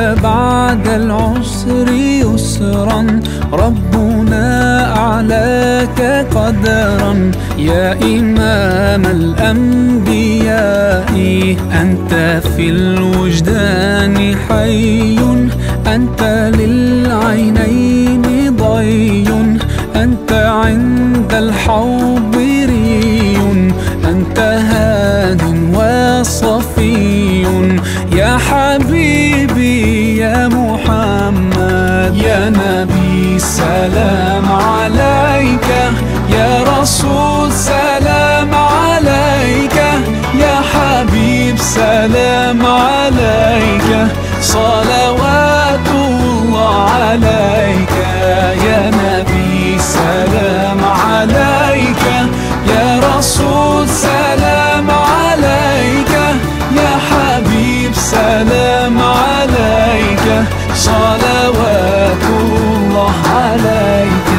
بعد العسر يسرا، ربنا أعلاك قدرا. يا إمام الأنبياء أنت في الوجدان حي، أنت للعينين ضي، أنت عند الحوض ري، أنت هاد وصفي. يا حبيبي يا محمد، يا نبي سلام عليك، يا رسول سلام عليك، يا حبيب سلام عليك، صلوات الله عليك. يا نبي سلام عليك، يا رسول سلام عليك، يا حبيب سلام عليك، صلوات الله عليك.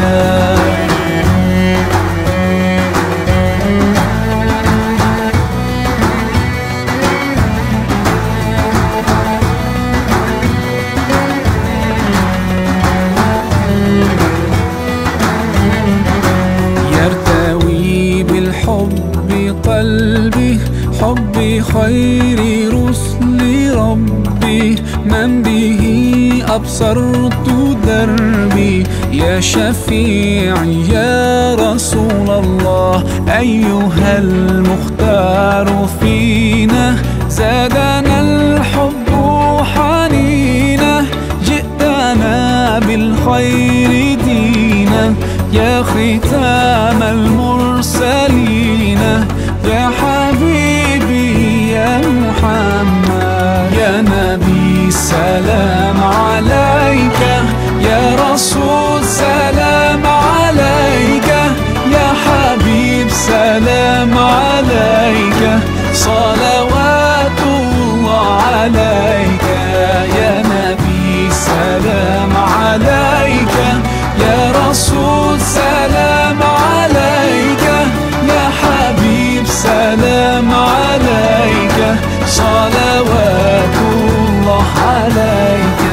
يرتوي بالحب قلبي، حب خير رسل ربي، من به أبصرت دربي. يا شفيعي يا رسول الله، أيها المختار فينا، زادنا الحب حنينا، جئتنا بالخير دينا، يا ختام المرسلين، يا حبيبي يا محمد، يا نبي سلام عليك، يا رسول سلام عليك، يا حبيب سلام عليك، صلوات الله عليك. يا نبي سلام عليك، يا رسول سلام عليك، يا حبيب سلام عليك، صلوات الله عليك.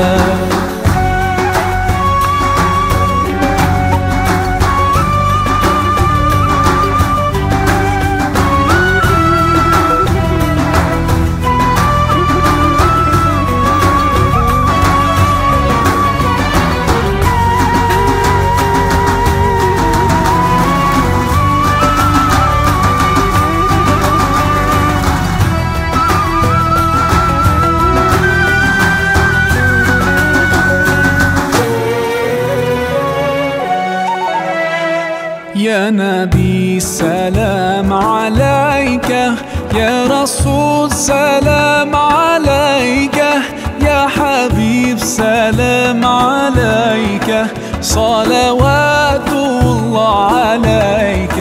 يا نبي سلام عليك، يا رسول سلام عليك، يا حبيب سلام عليك، صلوات الله عليك.